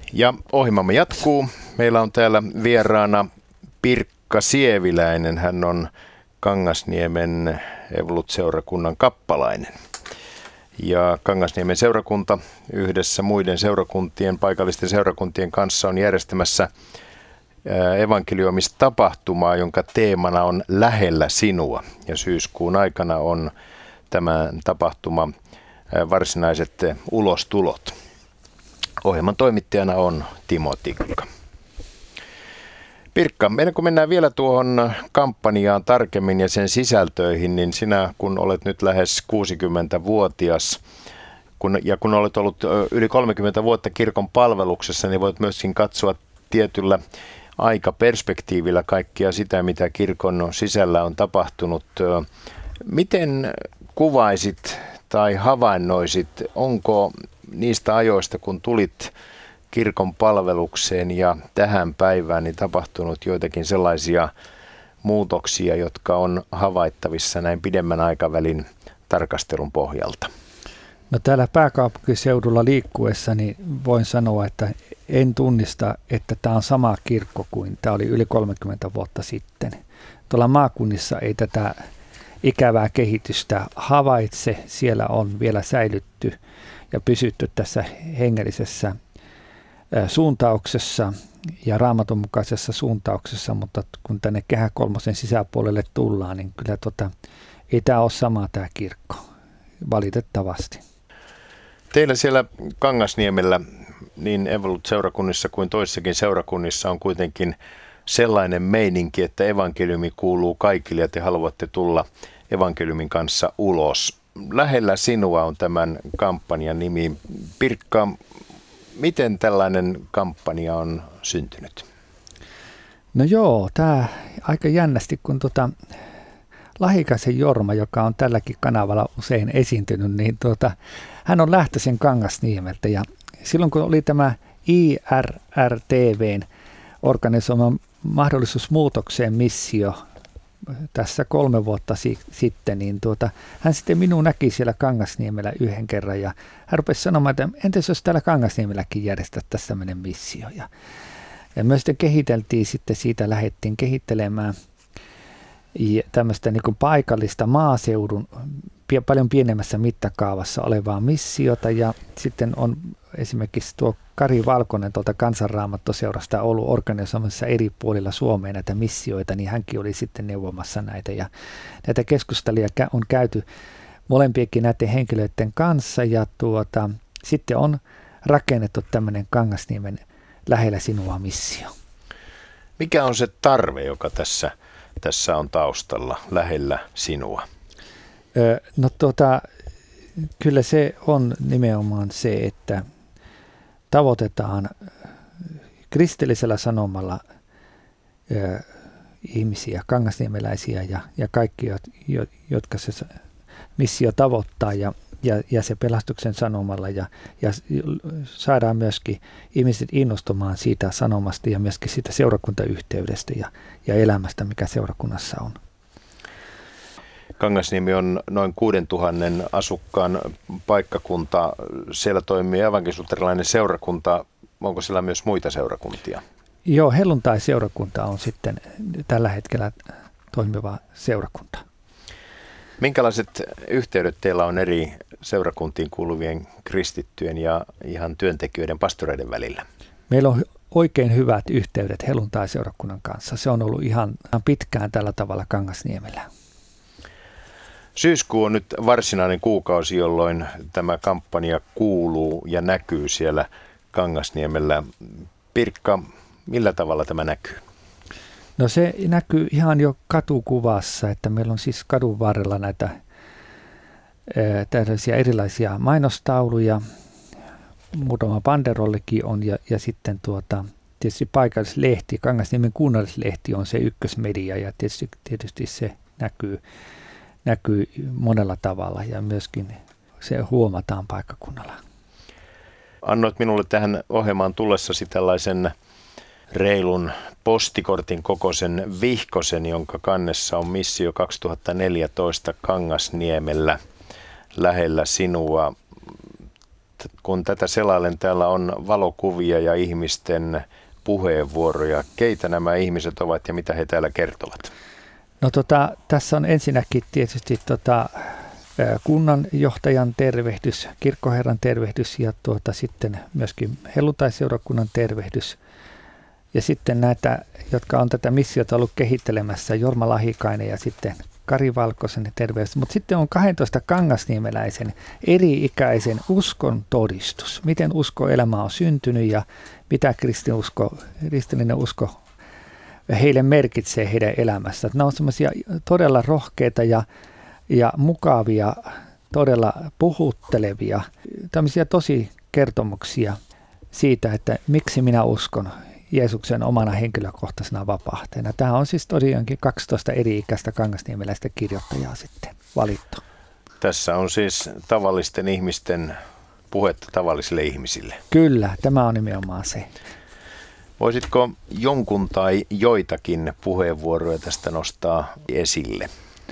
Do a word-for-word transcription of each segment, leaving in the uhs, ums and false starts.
Ja ohjelmamme jatkuu. Meillä on täällä vieraana Pirkka Sieviläinen. Hän on Kangasniemen Evolut-seurakunnan kappalainen. Ja Kangasniemen seurakunta yhdessä muiden seurakuntien, paikallisten seurakuntien kanssa on järjestämässä evankeliumistapahtumaa, jonka teemana on Lähellä sinua. Ja syyskuun aikana on tämä tapahtuma varsinaiset ulostulot. Ohjelman toimittajana on Timo Tikka. Pirkka, ennen kuin mennään vielä tuohon kampanjaan tarkemmin ja sen sisältöihin, niin sinä kun olet nyt lähes kuusikymmentävuotias kun, ja kun olet ollut yli kolmekymmentä vuotta kirkon palveluksessa, niin voit myöskin katsoa tietyllä aikaperspektiivillä kaikkia sitä, mitä kirkon sisällä on tapahtunut. Miten kuvaisit tai havainnoisit, onko niistä ajoista, kun tulit kirkon palvelukseen ja tähän päivään, niin tapahtunut joitakin sellaisia muutoksia, jotka on havaittavissa näin pidemmän aikavälin tarkastelun pohjalta? No täällä pääkaupunkiseudulla liikkuessa niin voin sanoa, että en tunnista, että tämä on sama kirkko kuin tämä oli yli kolmekymmentä vuotta sitten. Tuolla maakunnissa ei tätä ikävää kehitystä havaitse. Siellä on vielä säilytty ja pysytty tässä hengellisessä suuntauksessa ja Raamatun mukaisessa suuntauksessa, mutta kun tänne Kehä Kolmosen sisäpuolelle tullaan, niin kyllä tota, ei tämä ole sama tämä kirkko, valitettavasti. Teillä siellä Kangasniemellä niin Evolut-seurakunnissa kuin toisissakin seurakunnissa on kuitenkin sellainen meininki, että evankeliumi kuuluu kaikille ja te haluatte tulla evankeliumin kanssa ulos. Lähellä sinua on tämän kampanjan nimi. Pirkka, miten tällainen kampanja on syntynyt? No joo, tämä aika jännästi, kun tota Lahikaisen Jorma, joka on tälläkin kanavalla usein esiintynyt, niin tuota, hän on lähtöisin Kangasniemeltä ja silloin kun oli tämä I R R T V:n organisoima mahdollisuus muutokseen missio tässä kolme vuotta si- sitten, niin tuota, hän sitten minun näki siellä Kangasniemellä yhden kerran ja hän rupesi sanomaan, että entäs jos täällä Kangasniemelläkin järjestettäisiin tämmöinen missio. Ja, ja me sitten kehiteltiin, sitten siitä lähdettiin kehittelemään tämmöistä niin kuin paikallista maaseudun paljon pienemmässä mittakaavassa olevaa missiota ja sitten on esimerkiksi tuo Kari Valkonen tuolta Kansanraamattoseurasta ollut organisoimassa eri puolilla Suomea näitä missioita, niin hänkin oli sitten neuvomassa näitä ja näitä keskusteluja on käyty molempienkin näiden henkilöiden kanssa ja tuota, sitten on rakennettu tämmöinen Kangasniemen Lähellä sinua missio. Mikä on se tarve, joka tässä, tässä on taustalla, lähellä sinua? No tuota, kyllä se on nimenomaan se, että tavoitetaan kristillisellä sanomalla ö, ihmisiä, kangasniemeläisiä ja, ja kaikki, jotka se missio tavoittaa ja, ja, ja se pelastuksen sanomalla ja, ja saadaan myöskin ihmiset innostumaan siitä sanomasta ja myöskin siitä seurakuntayhteydestä ja, ja elämästä, mikä seurakunnassa on. Kangasniemi on noin kuusituhatta asukkaan paikkakunta. Siellä toimii evankelis-luterilainen seurakunta. Onko siellä myös muita seurakuntia? Joo, helluntai-seurakunta on sitten tällä hetkellä toimiva seurakunta. Minkälaiset yhteydet teillä on eri seurakuntiin kuuluvien kristittyjen ja ihan työntekijöiden, pastoreiden välillä? Meillä on oikein hyvät yhteydet helluntai-seurakunnan kanssa. Se on ollut ihan pitkään tällä tavalla Kangasniemellä. Syyskuu on nyt varsinainen kuukausi, jolloin tämä kampanja kuuluu ja näkyy siellä Kangasniemellä. Pirkka, millä tavalla tämä näkyy? No se näkyy ihan jo katukuvassa, että meillä on siis kadun varrella näitä ää, tällaisia erilaisia mainostauluja. Muutama banderollekin on ja, ja sitten tuota, tietysti paikallislehti, Kangasniemen kunnallislehti on se ykkösmedia ja tietysti, tietysti se näkyy. näkyy monella tavalla ja myöskin se huomataan paikkakunnalla. Annoit minulle tähän ohjelmaan tullessasi tällaisen reilun postikortin kokoisen vihkosen, jonka kannessa on missio kaksituhattaneljätoista Kangasniemellä lähellä sinua. kun tätä selailen, täällä on valokuvia ja ihmisten puheenvuoroja. Keitä nämä ihmiset ovat ja mitä he täällä kertovat? No tota, tässä on ensinnäkin tietysti tota, kunnanjohtajan tervehdys, kirkkoherran tervehdys ja tuota, sitten myöskin helluntaiseurakunnan tervehdys. Ja sitten näitä, jotka on tätä missiota ollut kehittelemässä, Jorma Lahikainen ja sitten Kari Valkosen terveys. Mutta sitten on kaksitoista kangasniemeläisen eri-ikäisen uskon todistus. Miten uskoelämä on syntynyt ja mitä kristinusko, kristillinen usko heille merkitsee heidän elämässä. Nämä on semmoisia todella rohkeita ja, ja mukavia, todella puhuttelevia, tämmöisiä tosi kertomuksia siitä, että miksi minä uskon Jeesuksen omana henkilökohtaisena vapahtajana. Tämä on siis tosiaankin kaksitoista eri-ikäistä kangasniemeläistä kirjoittajaa sitten valittu. Tässä on siis tavallisten ihmisten puhetta tavallisille ihmisille. Kyllä, tämä on nimenomaan se. Voisitko jonkun tai joitakin puheenvuoroja tästä nostaa esille?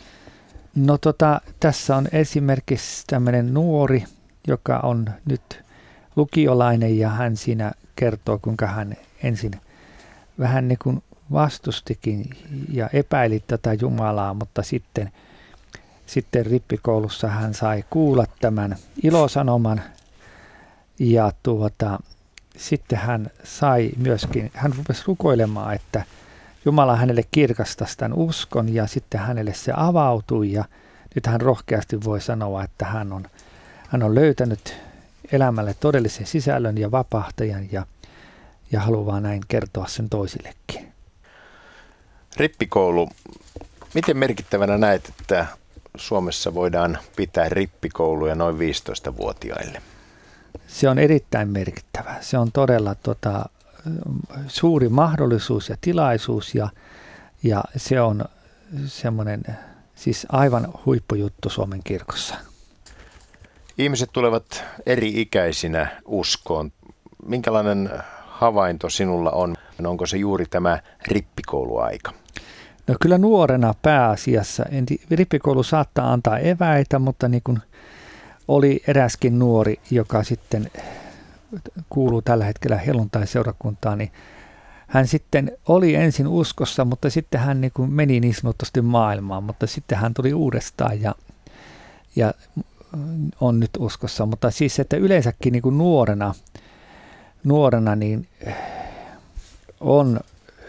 No tota, tässä on esimerkiksi tämmöinen nuori, joka on nyt lukiolainen ja hän siinä kertoo, kuinka hän ensin vähän niin kuin vastustikin ja epäili tätä Jumalaa, mutta sitten, sitten rippikoulussa hän sai kuulla tämän ilosanoman ja tuota, sitten hän sai myöskin, hän rupesi rukoilemaan, että Jumala hänelle kirkastaisi tämän uskon ja sitten hänelle se avautui ja nyt hän rohkeasti voi sanoa, että hän on, hän on löytänyt elämälle todellisen sisällön ja vapahtajan ja, ja haluaa näin kertoa sen toisillekin. Rippikoulu. Miten merkittävänä näet, että Suomessa voidaan pitää rippikouluja noin viisitoistavuotiaille? Se on erittäin merkittävä. Se on todella tota, suuri mahdollisuus ja tilaisuus ja, ja se on semmoinen siis aivan huippujuttu Suomen kirkossa. Ihmiset tulevat eri-ikäisinä uskoon. Minkälainen havainto sinulla on? Onko se juuri tämä rippikouluaika? No kyllä nuorena pääasiassa. Rippikoulu saattaa antaa eväitä, mutta niin kuin oli eräskin nuori, joka sitten kuuluu tällä hetkellä helluntaiseurakuntaan, niin hän sitten oli ensin uskossa, mutta sitten hän niin kuin meni niin sanotusti maailmaan, mutta sitten hän tuli uudestaan ja, ja on nyt uskossa. Mutta siis, että yleensäkin niin kuin nuorena, nuorena niin on,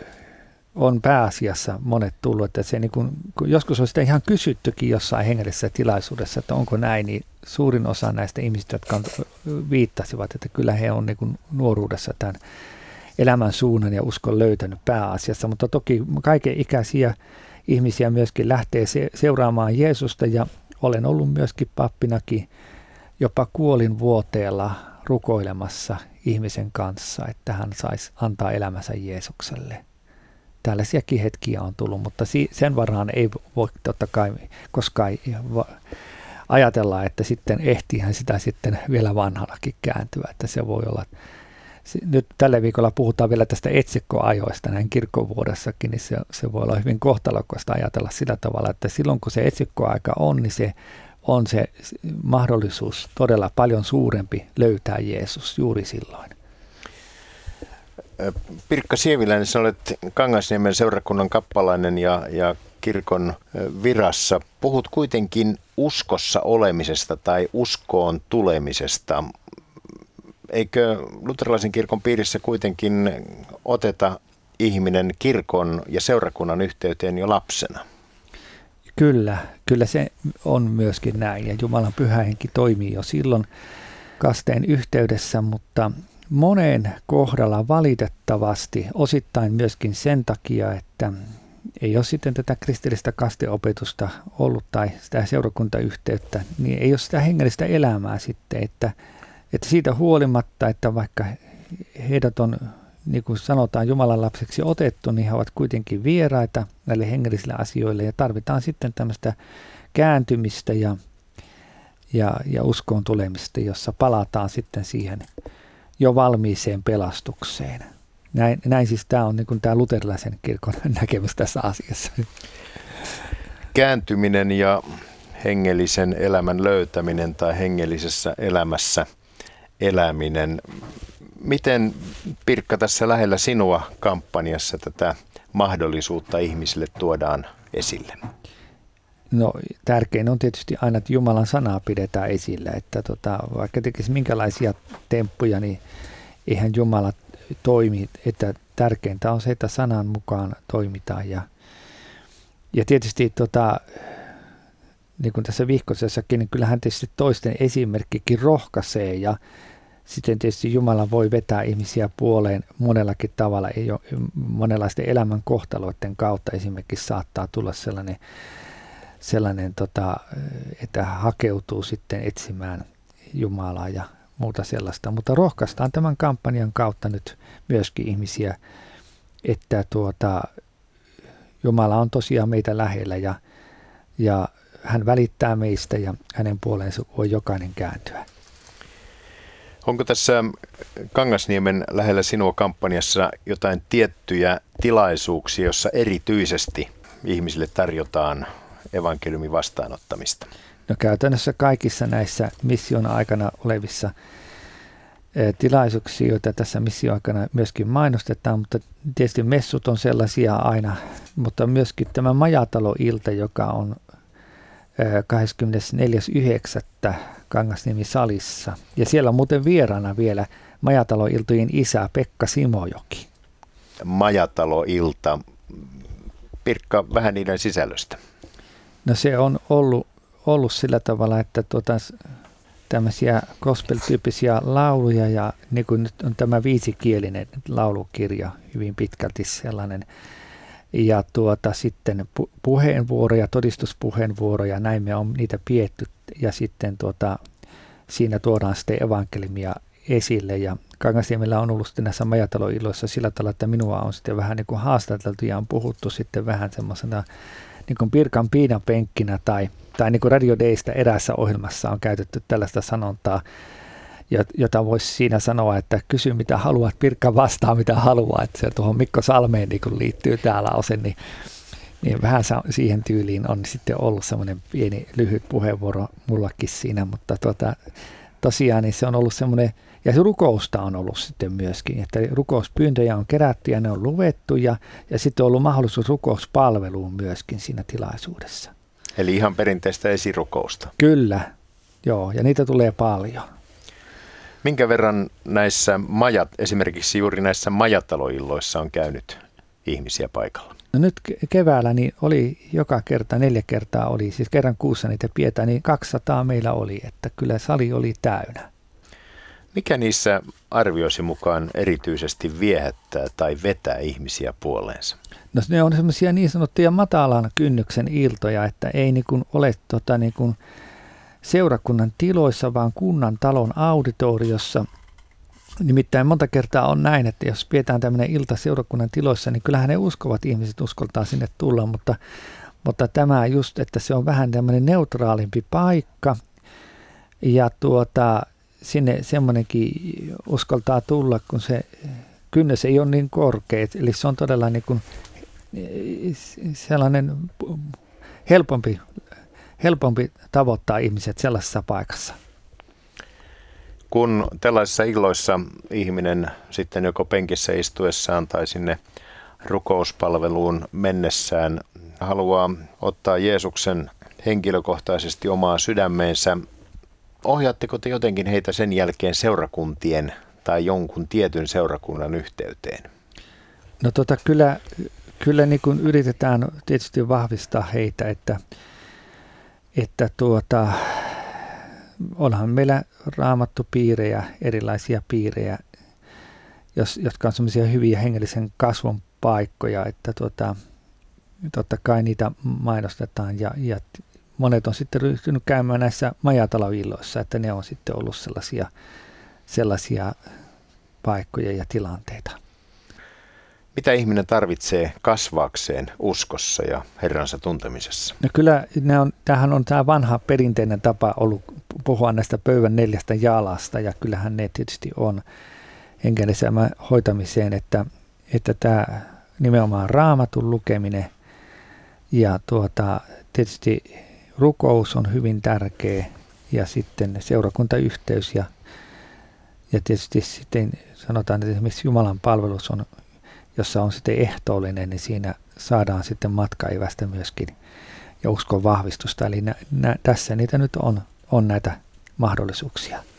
on pääasiassa monet tullut, että se niin kuin, joskus on sitä ihan kysyttykin jossain hengellisessä tilaisuudessa, että onko näin, niin suurin osa näistä ihmisistä, jotka viittasivat, että kyllä he on niin kuin nuoruudessa tämän elämän suunnan ja uskon löytänyt pääasiassa, mutta toki kaiken ikäisiä ihmisiä myöskin lähtee seuraamaan Jeesusta ja olen ollut myöskin pappinakin jopa kuolinvuoteella rukoilemassa ihmisen kanssa, että hän saisi antaa elämänsä Jeesukselle. Tällaisiakin hetkiä on tullut, mutta sen varaan ei voi totta kai koskaan ajatella, että sitten ehtiihän sitä sitten vielä vanhallakin kääntyä, että se voi olla. Nyt tällä viikolla puhutaan vielä tästä etsikkoajoista näin kirkkovuodessakin, niin se, se voi olla hyvin kohtalokasta ajatella sillä tavalla, että silloin kun se etsikkoaika on, niin se on se mahdollisuus todella paljon suurempi löytää Jeesus juuri silloin. Pirkka Sieviläinen, sinä olet Kangasniemen seurakunnan kappalainen ja, ja kirkon virassa. Puhut kuitenkin uskossa olemisesta tai uskoon tulemisesta. Eikö luterilaisen kirkon piirissä kuitenkin oteta ihminen kirkon ja seurakunnan yhteyteen jo lapsena? Kyllä, kyllä se on myöskin näin ja Jumalan pyhä henki toimii jo silloin kasteen yhteydessä, mutta monen kohdalla valitettavasti osittain myöskin sen takia, että ei ole sitten tätä kristillistä kasteopetusta ollut tai sitä seurakuntayhteyttä, niin ei ole sitä hengellistä elämää sitten, että Että siitä huolimatta, että vaikka heidät on, niin kuin sanotaan, Jumalan lapseksi otettu, niin he ovat kuitenkin vieraita näille hengellisille asioille ja tarvitaan sitten tämmöistä kääntymistä ja, ja, ja uskoon tulemista, jossa palataan sitten siihen jo valmiiseen pelastukseen. Näin, näin siis tämä on niin kuin tämä luterilaisen kirkon näkemys tässä asiassa. Kääntyminen ja hengellisen elämän löytäminen tai hengellisessä elämässä eläminen. Miten, Pirkka, tässä lähellä sinua kampanjassa tätä mahdollisuutta ihmisille tuodaan esille? No tärkein on tietysti aina, että Jumalan sanaa pidetään esillä, että tota, vaikka tekisi minkälaisia temppuja, niin eihän Jumala toimi, että tärkeintä on se, että sanan mukaan toimitaan ja, ja tietysti tota, niin kuin tässä Vihkosessakin, niin kyllähän tietysti toisten esimerkkikin rohkaisee ja sitten tietysti Jumala voi vetää ihmisiä puoleen monellakin tavalla, ei ole monenlaisten elämän kohtaloiden kautta esimerkiksi saattaa tulla sellainen, sellainen tota, että hakeutuu sitten etsimään Jumalaa ja muuta sellaista, mutta rohkaistaan tämän kampanjan kautta nyt myöskin ihmisiä, että tuota, Jumala on tosiaan meitä lähellä ja, ja hän välittää meistä ja hänen puoleensa voi jokainen kääntyä. Onko tässä Kangasniemen lähellä sinua kampanjassa jotain tiettyjä tilaisuuksia, jossa erityisesti ihmisille tarjotaan evankeliumin vastaanottamista? No käytännössä kaikissa näissä mission aikana olevissa tilaisuuksia, joita tässä mission aikana myöskin mainostetaan, mutta tietysti messut on sellaisia aina, mutta myöskin tämä Majatalo-ilta, joka on kahdeskymmenesneljäs yhdeksättä Kangasniemen salissa. Ja siellä on muuten vieraana vielä Majatalo-iltojen isä Pekka Simojoki. Majatalo-ilta. Pirkka, vähän niiden sisällöstä. No se on ollut, ollut sillä tavalla, että tuota, tämmöisiä gospel-tyyppisiä lauluja ja niin kuin nyt on tämä viisikielinen laulukirja hyvin pitkälti sellainen. Ja tuota, sitten pu- puheenvuoroja, todistuspuheenvuoroja, näin me on niitä pietty ja sitten tuota, siinä tuodaan sitten evankeliumia esille ja Kangasniemellä on ollut sitten näissä Majatalo-illoissa sillä tavalla, että minua on sitten vähän niin kuin haastateltu ja on puhuttu sitten vähän semmoisena niin kuin Pirkan piinapenkkinä tai, tai niin kuin Radio Daystä eräässä ohjelmassa on käytetty tällaista sanontaa, jota voisi siinä sanoa, että kysy mitä haluat, Pirkka vastaa mitä haluaa, että se tuohon Mikko Salmeen niin kun liittyy tämä lause, niin, niin vähän siihen tyyliin on sitten ollut semmoinen pieni lyhyt puheenvuoro mullakin siinä, mutta tuota, tosiaan niin se on ollut semmoinen, ja se rukousta on ollut sitten myöskin, että rukouspyyntöjä on kerätty ja ne on luettu ja, ja sitten on ollut mahdollisuus rukouspalveluun myöskin siinä tilaisuudessa. Eli ihan perinteistä esirukousta. Kyllä, joo, ja niitä tulee paljon. Minkä verran näissä majat, esimerkiksi juuri näissä Majatalo-illoissa on käynyt ihmisiä paikalla? No nyt keväällä niin oli joka kerta, neljä kertaa oli, siis kerran kuussa niitä pidetään, niin kaksisataa meillä oli, että kyllä sali oli täynnä. Mikä niissä arvioisi mukaan erityisesti viehättää tai vetää ihmisiä puoleensa? No ne on semmoisia niin sanottuja matalan kynnyksen iltoja, että ei niin kuin ole tota niin kuin seurakunnan tiloissa, vaan kunnan talon auditoriossa. Nimittäin monta kertaa on näin, että jos pidetään tämmöinen ilta seurakunnan tiloissa, niin kyllähän ne uskovat ihmiset uskaltaa sinne tulla, mutta, mutta tämä just, että se on vähän tämmöinen neutraalimpi paikka ja tuota, sinne semmoinenkin uskaltaa tulla, kun se kynnys ei ole niin korkea, eli se on todella niin kuin sellainen helpompi helpompi tavoittaa ihmiset sellaisessa paikassa. Kun tällaisissa illoissa ihminen sitten joko penkissä istuessaan tai sinne rukouspalveluun mennessään haluaa ottaa Jeesuksen henkilökohtaisesti omaa sydämeensä, ohjaatteko te jotenkin heitä sen jälkeen seurakuntien tai jonkun tietyn seurakunnan yhteyteen? No tota, kyllä, kyllä niin kuin yritetään tietysti vahvistaa heitä, että että tuota, onhan meillä raamattupiirejä, erilaisia piirejä, jos, jotka on semmoisia hyviä hengellisen kasvun paikkoja, että tuota, totta kai niitä mainostetaan ja, ja monet on sitten ryhtynyt käymään näissä Majatalo-illoissa, että ne on sitten ollut sellaisia, sellaisia paikkoja ja tilanteita. Mitä ihminen tarvitsee kasvaakseen uskossa ja Herransa tuntemisessa? No kyllä, ne on, tämähän on tämä vanha perinteinen tapa ollut puhua näistä pöydän neljästä jalasta, ja kyllähän ne tietysti on henkellisen hoitamiseen, että, että tämä nimenomaan raamatun lukeminen ja tuota, tietysti rukous on hyvin tärkeä ja sitten seurakuntayhteys ja, Ja tietysti sitten sanotaan, että esimerkiksi Jumalan palvelus on, jossa on sitten ehtoollinen, niin siinä saadaan sitten matkaevästä myöskin ja uskon vahvistusta. Eli nä, nä, tässä niitä nyt on, on näitä mahdollisuuksia.